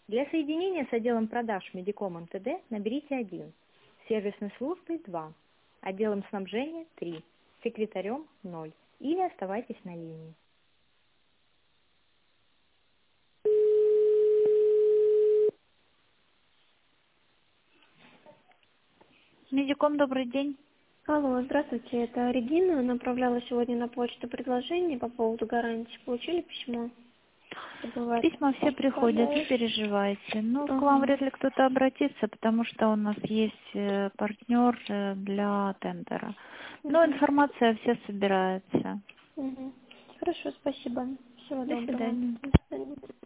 Для соединения с отделом продаж Медиком МТД наберите 1, сервисной службой 2, отделом снабжения 3, секретарем 0 или оставайтесь на линии. Медиком, добрый день. Алло, здравствуйте, это Регина. Направляла сегодня на почту предложение по поводу гарантии. Получили письмо? Бывает. Письма все приходят, не переживайте. Ну, к вам вряд ли кто-то обратится, потому что у нас есть партнер для тендера. Но информация все собирается. Хорошо, спасибо. Всего До доброго. свидания. До свидания.